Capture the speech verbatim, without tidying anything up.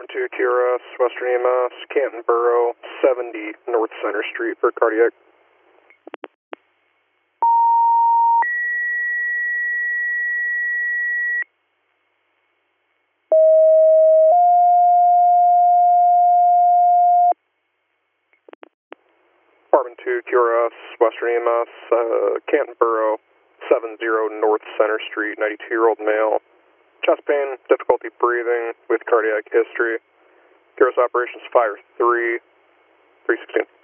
Apartment two, Q R S, Western E M S, Canton Borough, seventy North Center Street for cardiac. Apartment two, Q R S, Western E M S, uh, Canton Borough, seventy North Center Street, ninety-two-year-old male. Chest pain, difficulty breathing with cardiac history. Q R S operations fire three, three sixteen.